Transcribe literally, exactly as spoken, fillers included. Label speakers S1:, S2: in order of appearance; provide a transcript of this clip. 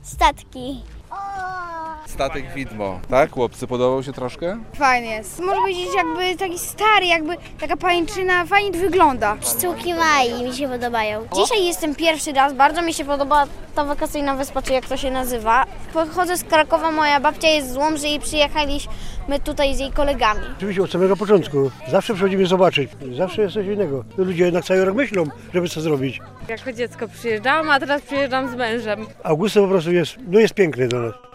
S1: Statki.
S2: Statek widmo, tak? Chłopcy, podobał się troszkę?
S3: Fajnie jest. Można powiedzieć jakby taki stary, jakby taka pajęczyna, fajnie wygląda.
S1: Pszczółki Mai mi się podobają. Dzisiaj jestem pierwszy raz, bardzo mi się podoba ta wakacyjna wyspa, czy jak to się nazywa. Pochodzę z Krakowa, moja babcia jest z Łomży i przyjechaliśmy tutaj z jej kolegami.
S4: Oczywiście od samego początku. Zawsze przychodzimy zobaczyć. Zawsze jest coś innego. Ludzie jednak cały rok myślą, żeby co zrobić.
S5: Jako dziecko przyjeżdżałam, a teraz przyjeżdżam z mężem.
S4: Augusta po prostu jest, no jest piękny do nas.